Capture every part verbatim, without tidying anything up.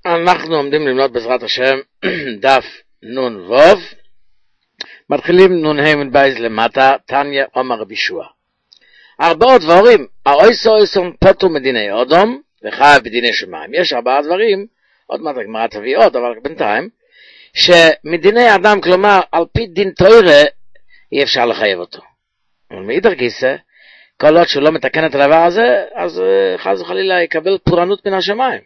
אנחנו עומדים ללמוד בעזרת השם דף נון ווב, מתחילים נון ה' מבייז למטה, תניא אומר בישוע. ארבעה דברים, האויסו אויסון פוטו מדיני אודום וחייב בדיני שמיים. יש ארבעה דברים, עוד מעט הגמרא תביא עוד, אבל בינתיים, שמדיני אדם, כלומר על פי דין תורה, אי אפשר לחייב אותו. אבל מאידך גיסא, כל עוד שהוא לא מתקן את הדבר הזה, אז חס וחלילה יקבל פורענות מן השמיים.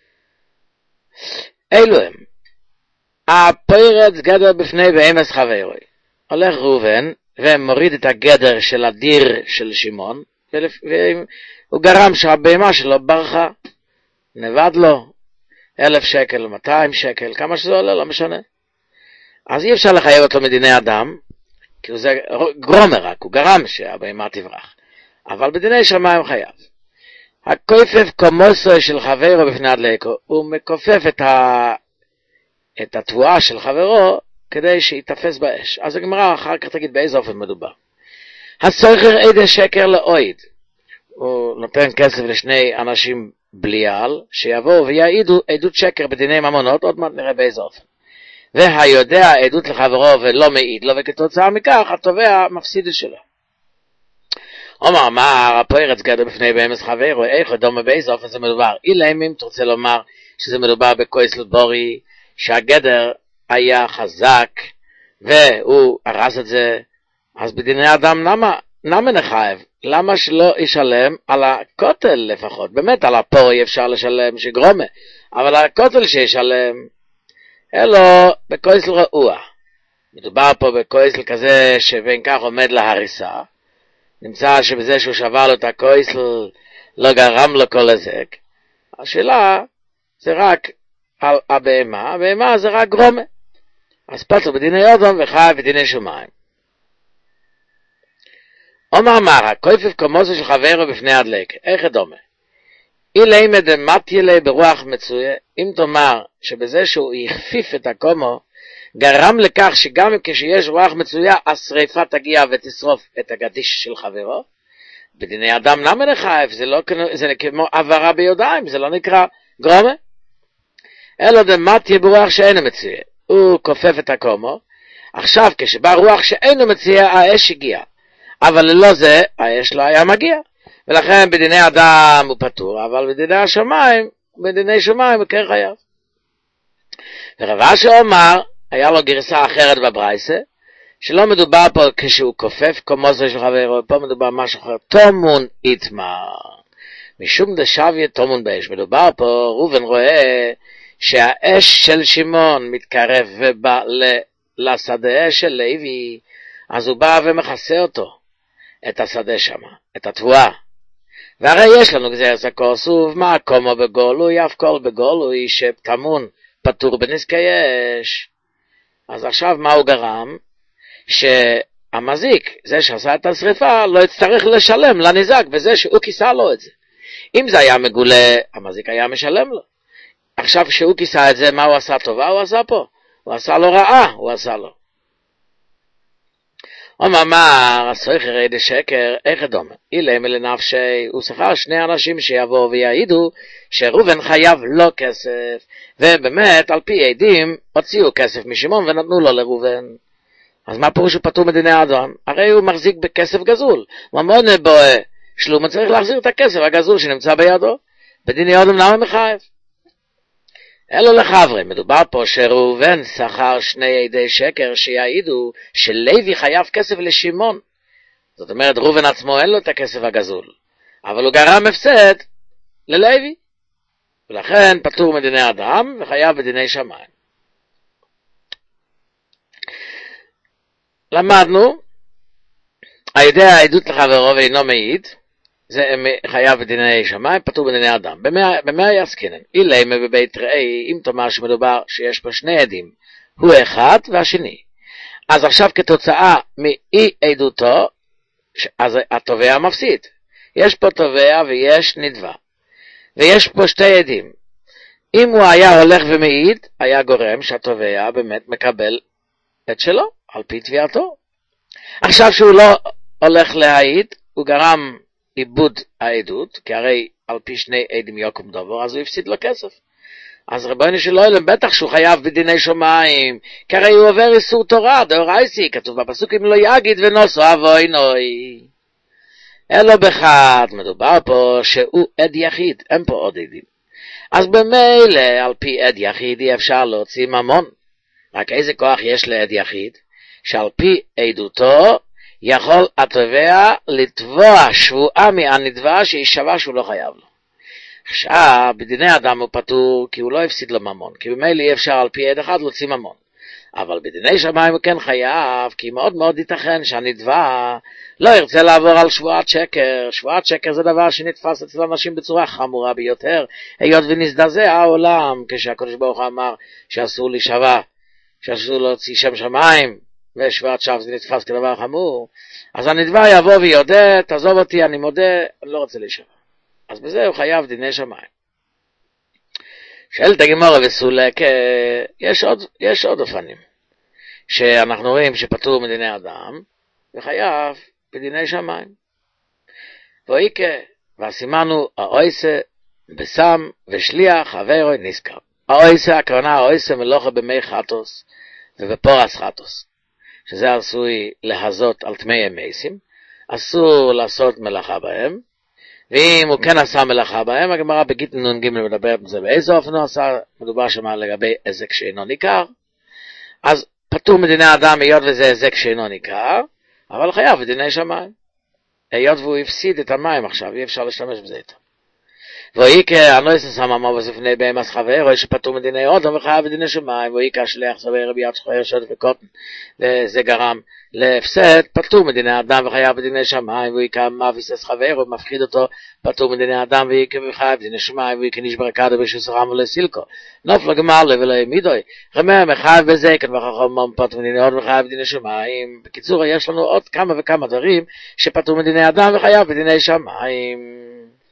אלו הם, הפורץ גדר בפני באמס חברוי. הולך ראובן ומוריד את הגדר של הדיר של שמעון, והוא גרם שהבהמה שלו ברחה, נבד לו אלף שקל, מאתיים שקל, כמה שזה עולה, לא משנה. אז אי אפשר לחייב אותו מדיני אדם, כי זה גרומר רק, הוא גרם שהבהמה תברח. אבל בדיני שמיים חייב. הכופף קומוסו של חברו בפני הדלקו, הוא מכופף את, ה... את התבואה של חברו כדי שיתפס באש. אז הגמרא אחר כך תגיד באיזה אופן מדובר. הסוחר עד שקר לאויד, הוא נותן כסף לשני אנשים בליעל, שיבואו ויעידו עדות שקר בדיני ממונות, עוד מעט נראה באיזה אופן. והיודע עדות לחברו ולא מעיד לו, וכתוצאה מכך התובע מפסיד שלו. אומר, מה הפורץ גדר בפני באמס חברו, איך דומה באיזה אופן זה מדובר? אילם אם תרצה לומר שזה מדובר בכויסל בורי, שהגדר היה חזק, והוא הרס את זה, אז בדיני אדם למה, למה נחייב? למה שלא ישלם על הכותל לפחות? באמת על הפורי אפשר לשלם שגרומה, אבל על הכותל שישלם, אלו בכויסל רעוע. מדובר פה בכויסל כזה שבין כך עומד להריסה, נמצא שבזה שהוא שבר לו את הכויסל לא גרם לו כל הזק. השאלה זה רק על הבהמה, הבהמה זה רק גרומה. אז פצו בדיני אודום וחייב בדיני שמיים. אומר מרה, כופף קומוסו של חברו בפני הדלק, איך דומה? אילי מדמתיה לי ברוח מצויה, אם תאמר שבזה שהוא יכפיף את הקומו, גרם לכך שגם כשיש רוח מצויה, השריפה תגיע ותשרוף את הגדיש של חברו. בדיני אדם למה לחייב? זה, לא, זה כמו עברה ביודיים, זה לא נקרא גרומה. אלו דמתיה ברוח שאינו מצויה, הוא כופף את הקומו, עכשיו כשבא רוח שאינו מצויה, האש הגיע. אבל ללא זה, האש לא היה מגיע. ולכן בדיני אדם הוא פטור, אבל בדיני השמיים, בדיני שמיים הוא כן חייב. ורבה שאומר, היה לו גרסה אחרת בברייסה, שלא מדובר פה כשהוא כופף קומוסו של חברו, פה מדובר משהו אחר, תומון איתמר. משום דשוויה תומון באש. מדובר פה, ראובן רואה שהאש של שמעון מתקרב ובא לשדה של לוי, אז הוא בא ומכסה אותו, את השדה שם, את התבואה. והרי יש לנו גזירת הכוסוף, מה קומו בגולוי, אף כל בגולוי שטמון פטור בנזקי אש. אז עכשיו מה הוא גרם? שהמזיק, זה שעשה את השריפה, לא יצטרך לשלם לנזק בזה שהוא כיסה לו את זה. אם זה היה מגולה, המזיק היה משלם לו. עכשיו כשהוא כיסה את זה, מה הוא עשה טובה? הוא עשה פה. הוא עשה לו רעה, הוא עשה לו. אומר מה, הסוחר עד שקר, איך דומה? אילם לנפשי, הוא שכר שני אנשים שיבואו ויעידו שראובן חייב לו כסף, ובאמת על פי עדים הוציאו כסף משמעון ונתנו לו לראובן. אז מה פירוש הוא פטור מדיני אדם? הרי הוא מחזיק בכסף גזול. ממון בואה, שלום צריך להחזיר את הכסף הגזול שנמצא בידו. בדיני אדם למה מחייב? אלו לחברי, מדובר פה שראובן שכר שני עדי שקר שיעידו שלוי חייב כסף לשמעון. זאת אומרת, ראובן עצמו אין לו את הכסף הגזול, אבל הוא גרם הפסד ללוי, ולכן פטור מדיני אדם וחייב בדיני שמיים. למדנו, הידי העדות לחברו ואינו מעיד, זה חייב בדיני שמיים, פטור בדיני אדם. במה יעסקינן? אילמה בבית ראי, אם תאמר שמדובר שיש פה שני עדים, הוא אחד והשני. אז עכשיו כתוצאה מאי עדותו, אז התובע מפסיד. יש פה תובע ויש נדבה. ויש פה שתי עדים. אם הוא היה הולך ומעיד, היה גורם שהתובע באמת מקבל את שלו, על פי תביעתו. עכשיו שהוא לא הולך להעיד, הוא גרם איבוד העדות, כי הרי על פי שני עדים יוקם דבר, אז הוא הפסיד לו כסף. אז רבנו של עולם בטח שהוא חייב בדיני שמיים, כי הרי הוא עובר איסור תורה, דאורייסי, כתוב בפסוק אם לא יגיד ונוסו אבוי נוי. אלו בחד, מדובר פה שהוא עד יחיד, אין פה עוד עדים. אז במילא על פי עד יחיד אי אפשר להוציא ממון. רק איזה כוח יש לעד יחיד? שעל פי עדותו יכול התובע לתבוע שבועה מהנתבע שהיא שווה שהוא לא חייב לו. עכשיו, בדיני אדם הוא פטור כי הוא לא הפסיד לו ממון, כי במילא אי אפשר על פי עד אחד להוציא ממון. אבל בדיני שמיים הוא כן חייב, כי מאוד מאוד ייתכן שהנתבע לא ירצה לעבור על שבועת שקר. שבועת שקר זה דבר שנתפס אצל אנשים בצורה חמורה ביותר, היות ונזדעזע העולם, כשהקדוש ברוך הוא אמר שאסור להישבע, שאסור להוציא שם שמיים, ושבועת שווא זה נתפס כדבר חמור, אז הנתבע יבוא ויודה, תעזוב אותי, אני מודה, אני לא רוצה להישבע. אז בזה הוא חייב דיני שמיים. שואלת הגמרא וסולק, יש עוד, יש עוד אופנים, שאנחנו רואים שפטור מדיני אדם, וחייב בדיני שמיים. ואיקה, והסימנו האויסה בסם ושליח חברוי נזכר. האויסה, הכוונה האויסה מלוכה במי חטוס ובפורס חטוס, שזה עשוי להזות על תמי המסים, אסור לעשות מלאכה בהם, ואם הוא כן עשה מלאכה בהם, הגמרא בגיטין נ"ג מדבר בזה באיזה אופן הוא עשה, מדובר שם לגבי עסק שאינו ניכר, אז פטור מדיני אדם היות וזה עסק שאינו ניכר, אבל חייב בדיני שמיים. היות והוא הפסיד את המים עכשיו, אי אפשר להשתמש בזה איתו. ואיקה, הנויסה שמה מה בספני בהמס חבר, רואה שפטור מדיני אודם וחייב בדיני שמיים, ואיקה שליח סבר רבי יד שחויר שוד וקוטן, וזה גרם להפסד, פטור מדיני אדם וחייב בדיני שמיים, ואיקה מאביסס חבר, ומפחיד אותו, פטור מדיני אדם, ואיקה וחייב בדיני שמיים, ואיקה נשבר קדו בשוסרם ולסילקו, נופל גמר לו ולא ימידוי, רמר מחייב בזה, כאן וחכם פטור מדיני אודם וחייב בדיני שמיים. בקיצור, יש לנו עוד כמה וכמה דברים, שפטור מדיני אדם וחייב בדיני שמיים.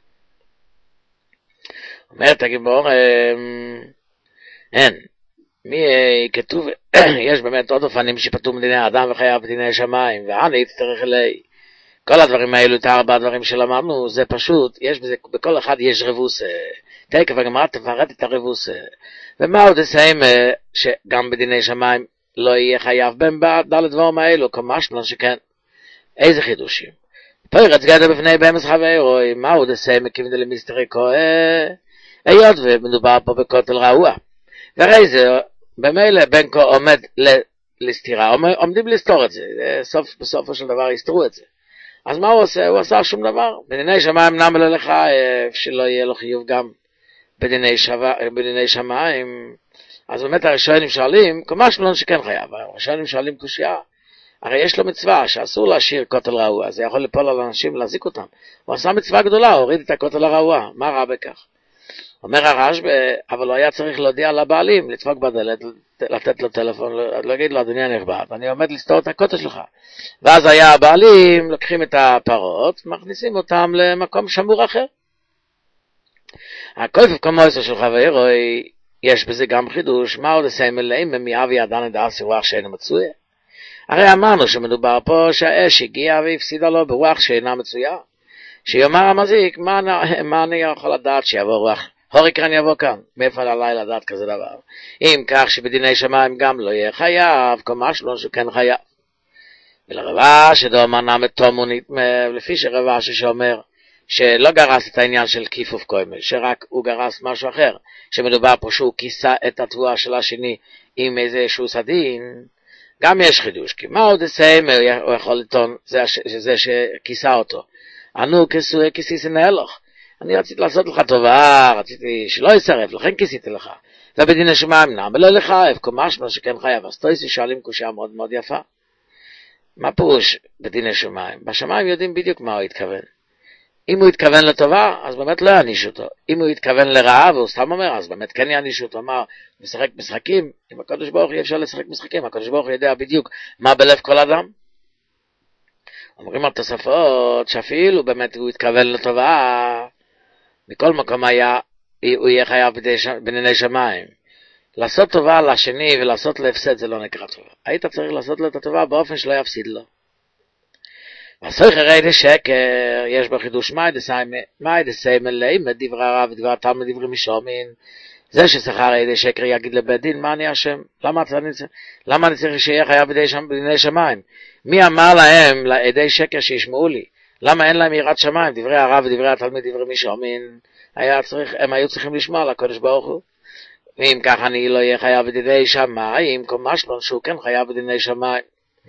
אומרת הגמרא, אין, מי כתוב, יש באמת עוד אופנים שפטור מדיני האדם וחייב בדיני שמיים, ואני אצטרך אלי. כל הדברים האלו, את ארבע הדברים שלמדנו, זה פשוט, יש בזה, בכל אחד יש רבוס, תקף הגמרא תפרט את הרבוס, ומה עוד עושים שגם בדיני שמיים לא יהיה חייב בין דלת דברים האלו, כמשמע שכן, איזה חידושים. פרץ גדל בפני בהמס חברוי, מה עוד עושים מכיוון דלמיסטרי כהה, היות ומדובר פה בכותל רעוע, והרי זה במילא בין כה עומד לסתירה, עומדים לסתור את זה, בסוף, בסופו של דבר יסתרו את זה. אז מה הוא עושה? הוא עשה שום דבר. בדיני שמיים נמל לך, שלא יהיה לו חיוב גם בדיני, שווה, בדיני שמיים. אז באמת הראשונים שואלים, כמה שלון שכן חייב, הראשונים שואלים קושיה, הרי יש לו מצווה שאסור להשאיר כותל רעוע, זה יכול ליפול על אנשים להזיק אותם. הוא עשה מצווה גדולה, הוריד את הכותל הרעוע, מה רע בכך? אומר הרשב"י, אבל הוא היה צריך להודיע לבעלים, לדפוק בדלת, לתת לו טלפון, להגיד לו, אדוני הנכבד, אני עומד לסתור את הכותל שלך. ואז היה הבעלים, לוקחים את הפרות, מכניסים אותם למקום שמור אחר. הכויפב כמו עשר של חברוי, יש בזה גם חידוש, מה עוד הסמל להם, ממאבי עדן את האסי רוח שאינו מצויה. הרי אמרנו שמדובר פה שהאש הגיעה והפסידה לו ברוח שאינה מצויה. שיאמר המזיק, מה, מה אני יכול לדעת שיבוא רוח? הוריקן יבוא כאן, מאיפה עליי לדעת כזה דבר? אם כך שבדיני שמיים גם לא יהיה חייב, כמה שלון שכן חייב. ולרבה שדאמר נמת תום ונתמר, לפי שרבה שאומר שלא גרס את העניין של כיפוף קוימל, שרק הוא גרס משהו אחר, שמדובר פה שהוא כיסה את התבואה של השני עם איזשהו סדין, גם יש חידוש, כי מה עוד עושה, הוא יכול לטעון, זה, זה שכיסה אותו. אנו כיסוי כיסיסי נהלוך. אני רציתי לעשות לך טובה, רציתי שלא ישרף, לכן כיסיתי לך. ובדיני שמיים נם, ולא לך, אבקו משמע שכן חייב. אז תויסי שואלים קושיה מאוד מאוד יפה. מה פירוש בדיני שמיים? בשמיים יודעים בדיוק מה הוא התכוון. אם הוא התכוון לטובה, אז באמת לא יעניש אותו. אם הוא התכוון לרעה, והוא סתם אומר, אז באמת כן יעניש אותו. מה, משחק משחקים? עם הקדוש ברוך הוא אפשר לשחק משחקים. הקדוש ברוך הוא יודע בדיוק מה בלב כל אדם. אומרים התוספות, שאפילו באמת הוא התכוון לטובה, מכל מקום היה, הוא יהיה חייב בדיני שמיים. לעשות טובה לשני ולעשות להפסד זה לא נקרא טובה. היית צריך לעשות לו את הטובה באופן שלא יפסיד לו. והסויך הרי שקר, יש בחידוש מאי דסיימל להם, דברי הרב ודבר תלמוד דברי משומין, זה ששכר ידי שקר יגיד לבית דין, מה אני אשם? למה, למה אני צריך שיהיה חייב בדיני שמיים? מי אמר להם, לעדי שקר שישמעו לי? למה אין להם יראת שמיים? דברי הרב ודברי התלמיד, דברי מי שאומין, היה צריך, הם היו צריכים לשמוע לקודש ברוך הוא. ואם כך אני לא אהיה חייב בדיני שמיים, כל משלון שהוא כן חייב בדיני שמיים.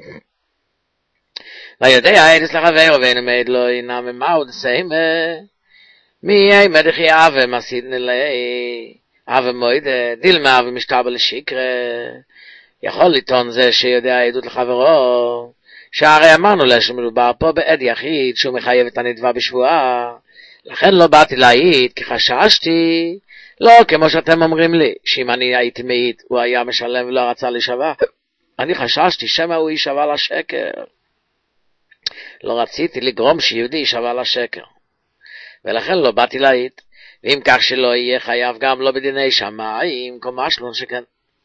ויודע העדס לחבר ואין עמד לו אינם ממהו דסיימה. מי עמד אחי אבה מסיד נלאי. אבה מועד דילמה ומשתבל לשקרה. יכול לטעון זה שיודע העדות לחברו. שהרי אמרנו לה שמדובר פה בעד יחיד שהוא מחייב את הנדבה בשבועה. לכן לא באתי להעיד כי חששתי. לא כמו שאתם אומרים לי, שאם אני הייתי מעיד הוא היה משלם ולא רצה להישבע. אני חששתי שמא הוא יישבע לשקר. לא רציתי לגרום שיהודי יישבע לשקר. ולכן לא באתי להעיד. ואם כך שלא יהיה חייב גם לא בדיני שמיים, כמו משלון שכן.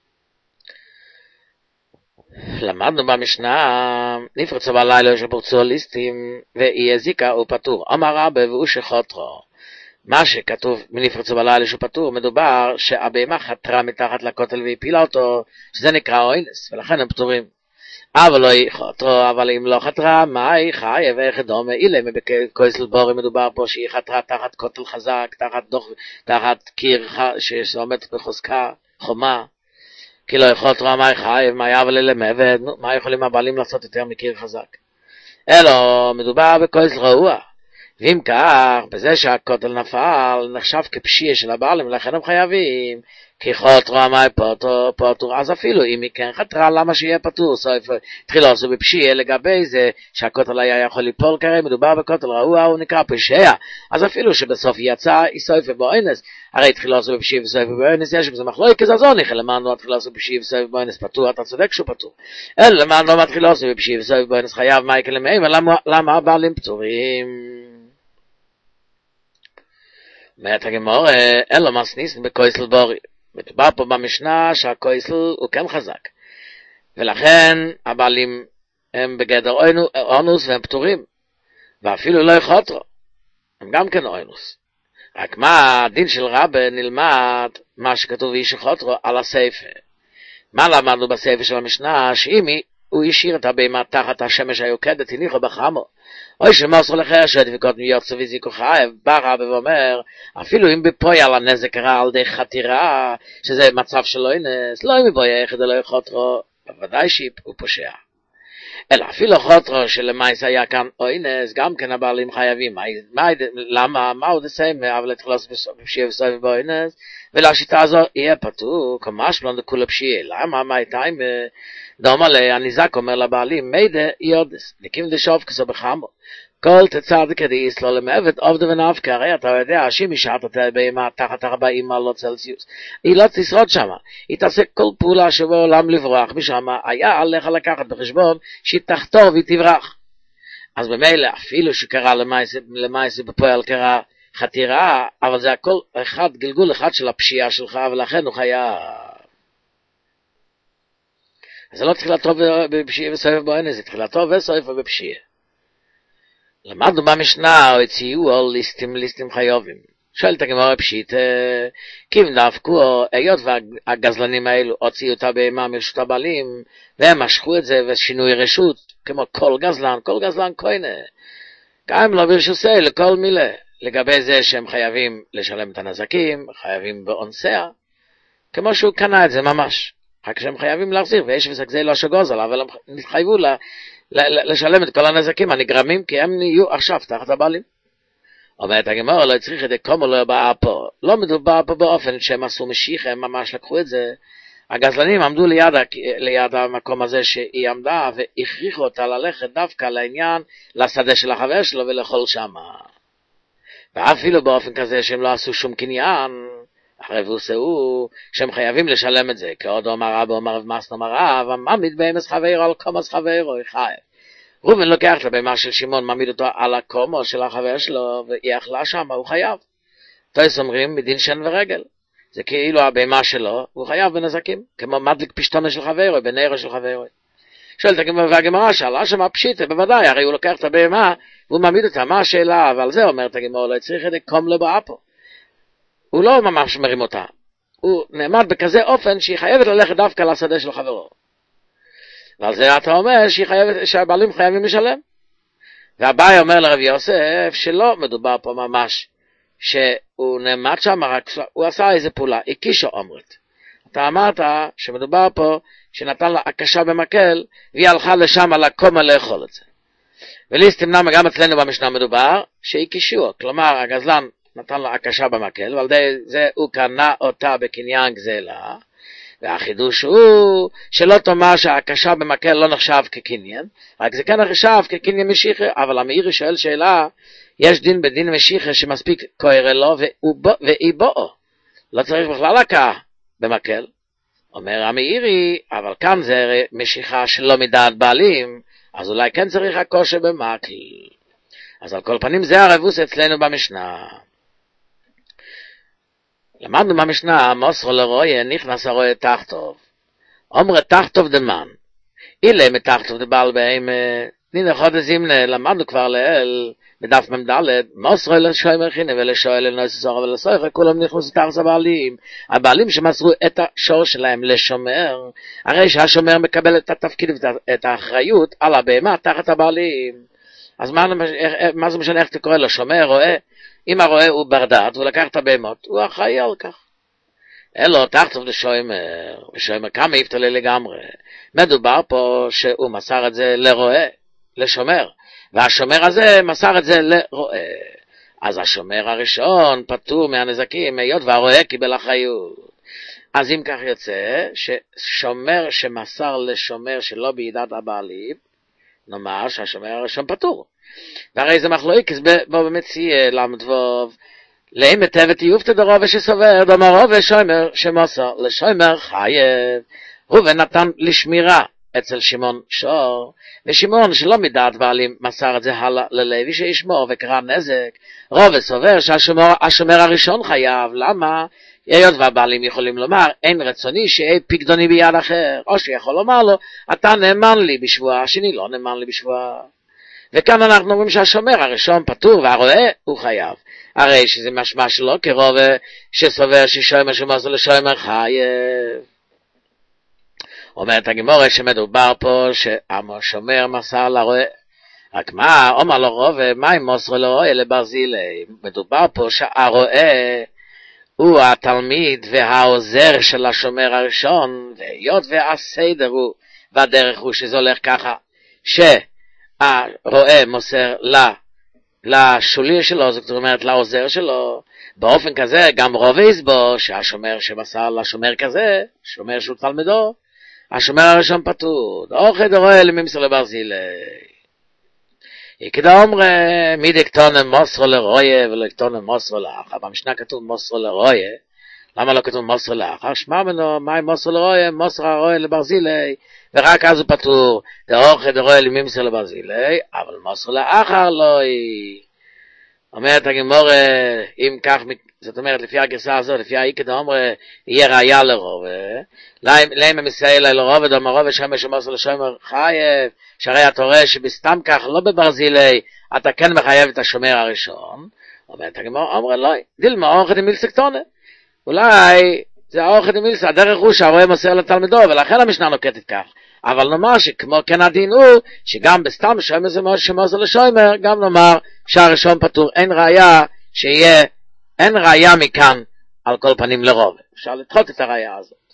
למדנו במשנה, נפרצו בלילה של פורצוליסטים, ואי הזיקה הוא פטור. אמר רבי והוא שחוטרו. מה שכתוב מנפרצו בלילה שהוא פטור, מדובר שהבהמה חתרה מתחת לכותל והפילה אותו, שזה נקרא אוינס, ולכן הם פטורים. אבל לא חתרה, אבל אם לא חתרה, מה היא חיה ואיך דומה? אילם, בכויסל בורי מדובר פה שהיא חתרה תחת כותל חזק, תחת דוח, תחת קיר שעומד בחוזקה, חומה. כי לא חתרה, מה היא חיה, מה היא אבל אלה מעבד, מה יכולים הבעלים לעשות יותר מקיר חזק? אלו, מדובר בכויסל רעוע. ואם כך, בזה שהכותל נפל, נחשב כפשיע של הבעלים, לכן הם חייבים, כי חתרה מה פטור, אז אפילו אם היא כן חתרה, למה שיהיה פטור? התחילו לעשות בפשיע לגבי זה, שהכותל היה יכול ליפול כרי, מדובר בכותל רעוע, הוא נקרא פשיע, אז אפילו שבסוף יצא, היא סויפה באוינס, הרי התחילו לעשות בפשיע וסויפה באוינס, יש בזה מחלוקת כזזוני, למען לא התחילו לעשות בפשיע וסויפה באוינס פטור, אתה צודק שהוא פטור, אלא למען לא מתחילו לעשות בפשיע וסויפה באוינס חייב מייקל למאים, למה הבעלים פטורים? אומרת הגמרא, אין לו מסניס בכויסל בורי. מדובר פה במשנה שהכויסל הוא כן חזק. ולכן הבעלים הם בגדר אונוס והם פטורים. ואפילו לא יחותרו. הם גם כן אונוס. רק מה הדין של רבי נלמד מה שכתוב איש יחותרו על הספר. מה למדנו בספר של המשנה? שאם הוא השאיר את הבהמה תחת השמש היוקדת, הניחו בחמו. אוי שמוסר לחר שהדביקות מיוצא וזיקו חייב, בא רבי ואומר, אפילו אם בפויה לנזק קרה על די חתירה, שזה מצב של אינס, לא אם בפויה אחד אלא חותרו, בוודאי שהוא פושע. אלא אפילו חותרו שלמייס היה כאן אינס, גם כן הבעלים חייבים. מה, למה? מה עוד עושים? אבל התחלוס בפשיע וסויב באינס, ולשיטה הזו יהיה פטור, כמש לא נדקו לפשיע. למה? מה הייתה עם... דומה להניזק אומר לבעלים, מידה יודס, נקים דשוב כסו בחמו. כל תצדיק דאיס לא למעבד עובדה ונאבקה, הרי אתה יודע שאם השארת את הבהמה תחת ארבעים מעלות צלסיוס, היא לא תשרוד שמה, היא תעשה כל פעולה שבעולם לברוח משמה, היה עליך לקחת בחשבון שהיא תחתור והיא תברח. אז במילא אפילו שקרה למעשה בפועל קרה חתירה, אבל זה הכל אחד, גלגול אחד של הפשיעה שלך, ולכן הוא חייב. אז זה לא תחילתו בפשיעה וסויפה באינס, זה תחילתו וסויפה בפשיעה. למדנו במשנה, הציעו על ליסטים, ליסטים חיובים. שואלת הגמרא פשיט, כי אם דווקא, היות והגזלנים האלו הוציאו אותה בהמה מרשות הבעלים, והם משכו את זה ושינוי רשות, כמו כל גזלן, כל גזלן כהנה. גם לא ברשוסי לכל מילה, לגבי זה שהם חייבים לשלם את הנזקים, חייבים באונסיה, כמו שהוא קנה את זה ממש. רק שהם חייבים להחזיר, ויש וסגזי לא שגוזל, אבל הם נתחייבו ל, ל, ל, לשלם את כל הנזקים הנגרמים, כי הם נהיו עכשיו תחת הבעלים. אומרת הגמרא, לא צריך את זה כמו לא באה פה. לא מדובר פה באופן שהם עשו משיחה, הם ממש לקחו את זה. הגזלנים עמדו ליד, ליד המקום הזה שהיא עמדה, והכריחו אותה ללכת דווקא לעניין, לשדה של החבר שלו ולאכול שמה. ואפילו באופן כזה שהם לא עשו שום קניין, הרבוס הוא שהם חייבים לשלם את זה, כי עוד אומר רב, אומר רב מסנו אומר רב, מעמיד בהמס חברו על קומוס חברו, חייב. ראובן לוקח את הבהמה של שמעון, מעמיד אותו על הקומוס של החבר שלו, והיא אכלה שם, הוא חייב. תויס אומרים, מדין שן ורגל. זה כאילו הבהמה שלו, הוא חייב בנזקים, כמו מדליק פשטונה של חברו, בנרו של חברו. שואלת הגמרא והגמרא שאלה שמה פשיטה, בוודאי, הרי הוא לוקח את הבהמה, והוא מעמיד אותה, מה השאלה? אבל זה אומרת הגמרא, לא צריך את זה קום לבאה פה. הוא לא ממש מרים אותה, הוא נעמד בכזה אופן שהיא חייבת ללכת דווקא לשדה של חברו. ועל זה אתה אומר שהיא חייבת, שהבעלים חייבים לשלם. והבאי אומר לרב יוסף שלא מדובר פה ממש שהוא נעמד שם, רק הוא עשה איזה פעולה, הקישו אומרת. אתה אמרת שמדובר פה שנתן לה הקשה במקל, והיא הלכה לשם על הקומה לאכול את זה. וליסטים נמה גם אצלנו במשנה מדובר שהקישו, כלומר הגזלן נתן לה הקשה במקל, ועל די זה הוא קנה אותה בקניין גזלה, והחידוש הוא שלא תאמר שהקשה במקל לא נחשב כקניין, רק זה כן נחשב כקניין משיחה, אבל המאירי שואל שאלה, יש דין בדין משיחה שמספיק קוהר לו ואי בואו, לא צריך בכלל לקה במקל. אומר המאירי, אבל כאן זה משיכה שלא מדעת בעלים, אז אולי כן צריך הקושה במקל. אז על כל פנים זה הרבוס אצלנו במשנה. למדנו במשנה, מוסרו לרויה נכנס הרויה תחתוב. אומר תחתוב דמן. אילה מתחתוב דבעל בהמה. נינה חודש זימנה, למדנו כבר לאל, בדף ממדלת, מוסרו לשוי חינה ולשוי לנוס סורה ולסויכה, כולם נכנסו תחת הבעלים. הבעלים שמסרו את השור שלהם לשומר, הרי שהשומר מקבל את התפקיד ואת האחריות על הבהמה תחת הבעלים. אז מה, מה זה משנה איך אתה קורא לו? שומר, רואה? אם הרואה הוא ברדעת, והוא לקח את הבהמות, הוא אחראי על כך. אלו, תחתוב לשוימר, ושוימר כמה יפתלה לגמרי. מדובר פה שהוא מסר את זה לרואה, לשומר, והשומר הזה מסר את זה לרואה. אז השומר הראשון פטור מהנזקים, היות והרואה קיבל אחריות. אז אם כך יוצא, ששומר שמסר לשומר שלא בידת הבעלים, נאמר שהשומר הראשון פטור. והרי זה מחלוקת בו במציע למדבוב, לאם מטבת יופת דרו ושסובר דמרו ושומר שמוסר לשומר חייב. ראובן נתן לשמירה אצל שמעון שור, ושמעון שלא מדעת בעלים מסר את זה הלאה ללוי שישמור וקרא נזק. ראובן סובר שהשומר הראשון חייב. למה? היות והבעלים יכולים לומר, אין רצוני שיהיה פקדוני ביד אחר, או שיכול לומר לו, אתה נאמן לי בשבועה, השני לא נאמן לי בשבועה. וכאן אנחנו אומרים שהשומר הראשון פטור והרואה הוא חייב. הרי שזה משמע שלו כרובה שסובר ששומר שמוסר לשומר חייב. אומרת הגמרא שמדובר פה שהשומר מסר לרועה. רק מה, אומר לו רובה, מה אם מוסר לרועה לברזילי? מדובר פה שהרועה הוא התלמיד והעוזר של השומר הראשון, והיות והסדר הוא, והדרך הוא שזה הולך ככה, שהרועה מוסר לה, לשוליר שלו, זאת אומרת לעוזר שלו, באופן כזה גם רובה יסבור שהשומר שמסר לשומר כזה, שומר שהוא תלמידו, השומר הראשון פטור. אוכל דרועה לממסר לברזילי. יקדה אומרה, מי דקטונה מוסרו לרויה ולא קטונה מוסרו לאחר. במשנה כתוב מוסרו לרויה. למה לא כתוב מוסרו לאחר? שמע מנו, מה עם מוסרו לרויה? מוסרו לרויה לברזילי. ורק אז הוא פטור. דאוכל דרועה לממסר לברזילי. אבל מוסרו לאחר לא היא. אומרת הגמרא, אם כך, זאת אומרת, לפי הגרסה הזאת, לפי העיקד אומרה, יהיה ראיה לרובה. למה מסייע לרובה, דומה רובה שמש שמוסר לשומר חייב, שהרי אתה רואה שבסתם כך, לא בברזילי, אתה כן מחייב את השומר הראשון. אומרת הגמרא, אומרה, לא, דילמה, אורך דמילסה קטונה. אולי, זה האורך דמילסה, הדרך הוא שהרואה מוסר לתלמידו, ולכן המשנה נוקטת כך. אבל נאמר שכמו כן הדין הוא, שגם בסתם שמש שמוסר לשומר, גם נאמר שהראשון פטור, אין ראיה שיהיה, אין ראיה מכאן על כל פנים לרובה. אפשר לדחות את הראיה הזאת.